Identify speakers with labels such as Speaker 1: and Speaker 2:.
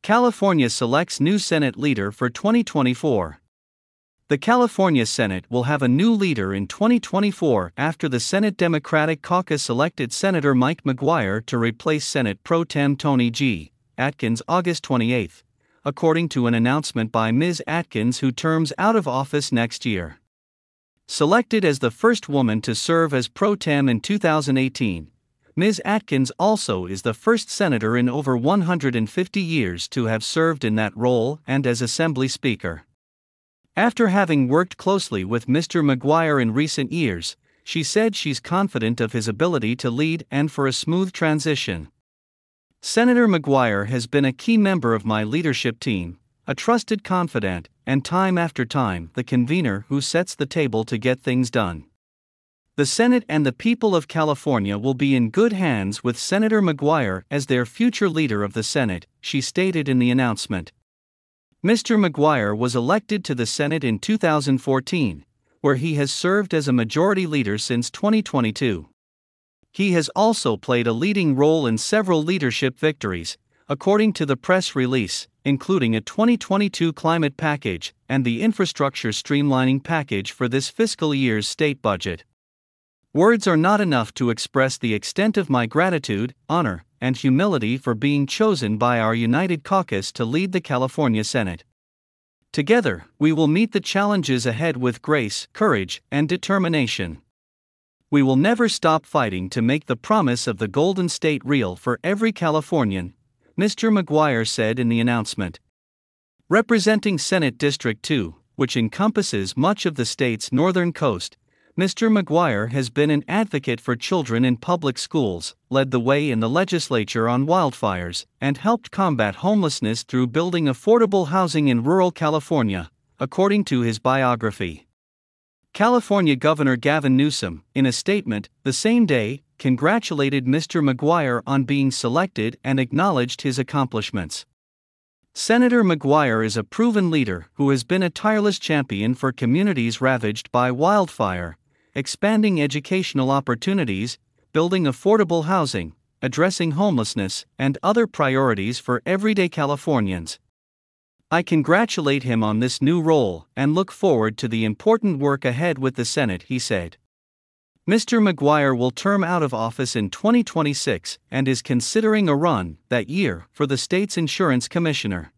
Speaker 1: California selects new Senate leader for 2024. The California Senate will have a new leader in 2024 after the Senate Democratic Caucus elected Senator Mike McGuire to replace Senate Pro Tem Tony G. Atkins August 28, according to an announcement by Ms. Atkins, who terms out of office next year. Selected as the first woman to serve as Pro Tem in 2018, Ms. Atkins also is the first senator in over 150 years to have served in that role and as Assembly Speaker. After having worked closely with Mr. McGuire in recent years, she said she's confident of his ability to lead and for a smooth transition. Senator McGuire has been a key member of my leadership team, a trusted confidant, and time after time the convener who sets the table to get things done. The Senate and the people of California will be in good hands with Senator McGuire as their future leader of the Senate, she stated in the announcement. Mr. McGuire was elected to the Senate in 2014, where he has served as a majority leader since 2022. He has also played a leading role in several leadership victories, according to the press release, including a 2022 climate package and the infrastructure streamlining package for this fiscal year's state budget. Words are not enough to express the extent of my gratitude, honor, and humility for being chosen by our United Caucus to lead the California Senate. Together, we will meet the challenges ahead with grace, courage, and determination. We will never stop fighting to make the promise of the Golden State real for every Californian, Mr. McGuire said in the announcement. Representing Senate District 2, which encompasses much of the state's northern coast, Mr. McGuire has been an advocate for children in public schools, led the way in the legislature on wildfires, and helped combat homelessness through building affordable housing in rural California, according to his biography. California Governor Gavin Newsom, in a statement the same day, congratulated Mr. McGuire on being selected and acknowledged his accomplishments. Senator McGuire is a proven leader who has been a tireless champion for communities ravaged by wildfire, expanding educational opportunities, building affordable housing, addressing homelessness, and other priorities for everyday Californians. I congratulate him on this new role and look forward to the important work ahead with the Senate, he said. Mr. McGuire will term out of office in 2026 and is considering a run, that year, for the state's insurance commissioner.